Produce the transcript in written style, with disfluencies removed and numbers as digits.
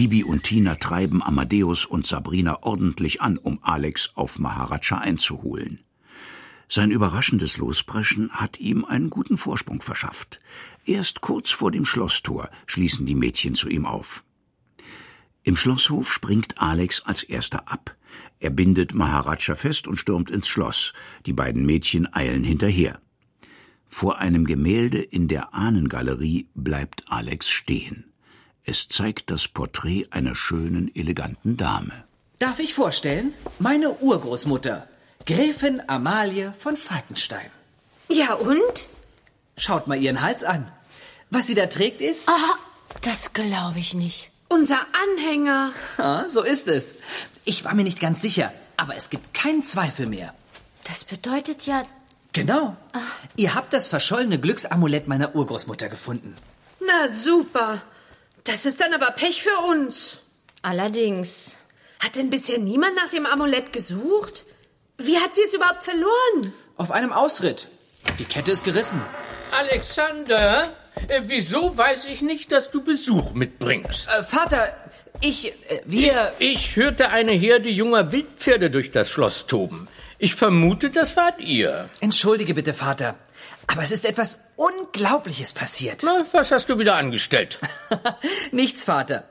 Bibi und Tina treiben Amadeus und Sabrina ordentlich an, um Alex auf Maharaja einzuholen. Sein überraschendes Lospreschen hat ihm einen guten Vorsprung verschafft. Erst kurz vor dem Schlosstor schließen die Mädchen zu ihm auf. Im Schlosshof springt Alex als erster ab. Er bindet Maharaja fest und stürmt ins Schloss. Die beiden Mädchen eilen hinterher. Vor einem Gemälde in der Ahnengalerie bleibt Alex stehen. Es zeigt das Porträt einer schönen, eleganten Dame. Darf ich vorstellen? Meine Urgroßmutter, Gräfin Amalie von Falkenstein. Ja, und? Schaut mal ihren Hals an. Was sie da trägt ist... Ah, das glaube ich nicht. Unser Anhänger. Ah, so ist es. Ich war mir nicht ganz sicher, aber es gibt keinen Zweifel mehr. Das bedeutet ja... Genau. Ihr habt das verschollene Glücksamulett meiner Urgroßmutter gefunden. Na super. Das ist dann aber Pech für uns. Allerdings. Hat denn bisher niemand nach dem Amulett gesucht? Wie hat sie es überhaupt verloren? Auf einem Ausritt. Die Kette ist gerissen. Alexander, wieso weiß ich nicht, dass du Besuch mitbringst? Vater, wir... Ich hörte eine Herde junger Wildpferde durch das Schloss toben. Ich vermute, das wart ihr. Entschuldige bitte, Vater, aber es ist etwas Unglaubliches passiert. Na, was hast du wieder angestellt? Nichts, Vater.